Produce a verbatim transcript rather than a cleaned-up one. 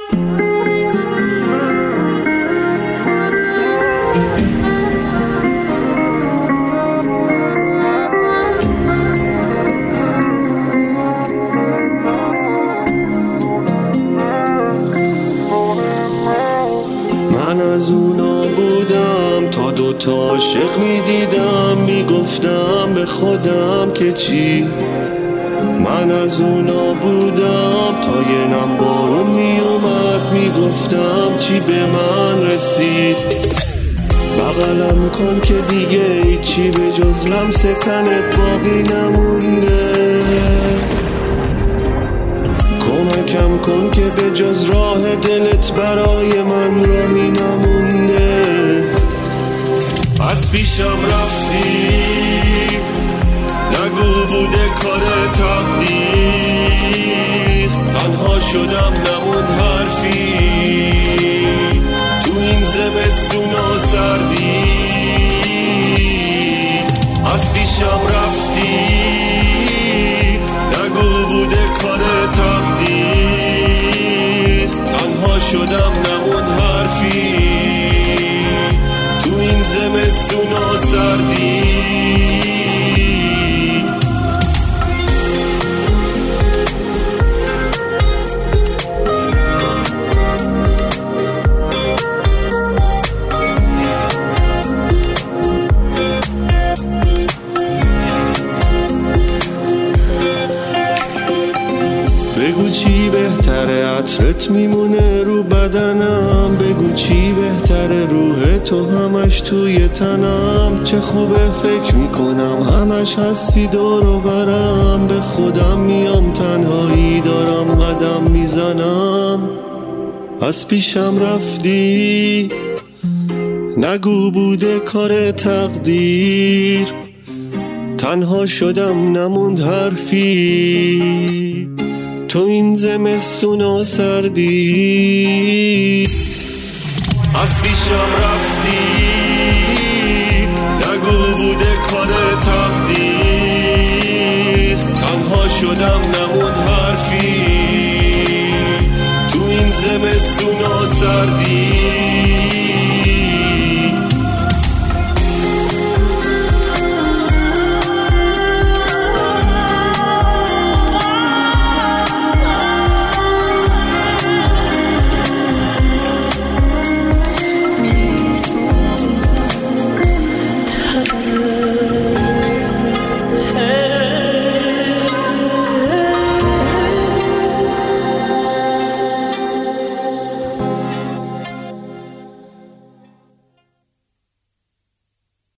من از اونا بودم تا دوتا عاشق میدیدم، میگفتم به خودم که چی. من از اونا بودم تا یه نم بارون میومد، میگفتم چی به من رسید. بغلم کن که دیگه هیچی به جز لمس تنت باقی نمونده. کمکم کن که به جز راه دلت برای من راهی نمونده. از پیشم رفتی، نگو بوده کار تقدیر. تنها شدم نموند حرفی تو این زمستون و سردی. از پیشم رفتی، نگو بوده کار تقدیر. تنها شدم نموند حرفی تو این زمستون و سردی. بگو چی بهتره، عطرت میمونه رو بدنم. بگو چی بهتره، روح تو همش توی تنم. چه خوبه فکر میکنم همش هستی دور و برم. به خودم میام تنهایی دارم قدم میزنم. از پیشم رفتی، نگو بوده کار تقدیر. تنها شدم نموند حرفی تو این زمستون و سردی. از پیشم رفتی، نگو بوده کار تقدیر. تنها شدم نموند حرفی تو این زمستون و سردی.